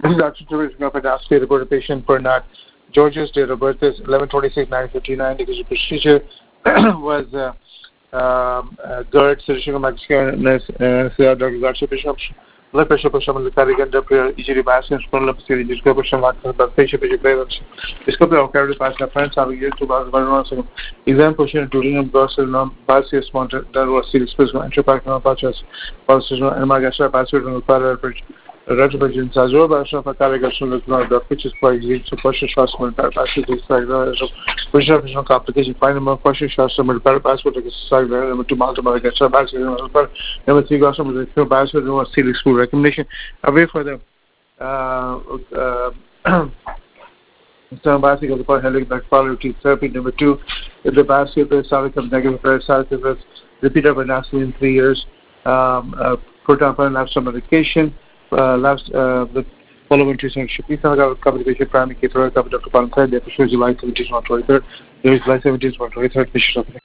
Dr. Tourism of Adasky reported patient Bernard George's date of birth is 11/26/1959. The procedure was GERD, surgical maxillary Dr. Garcia Bishop, blood pressure for some of the cardigan prayer, injury bias, spinal facility, discover some patient discovery of cardiac pass friends have used to exam position during a dorsal non bias mounted that was serious physical enteropacal patches, positional and magasha password on the parallel retrovision Sazo, Basha Carrigason, which is quite easy to push a short military passes, which of complication, find more push a short military passport, number 2 multiple Gasha Bassi, number 3 Gossam with the Bassi, was serious school recommendation away for the some basic of the helic back palliative therapy. Number 2, if the basket of the negative parasites, repeat of an in 3 years, proton and some medication. The following treatment should be communication primary care covered up to July 17th or 23rd. There is July 17th or 23rd.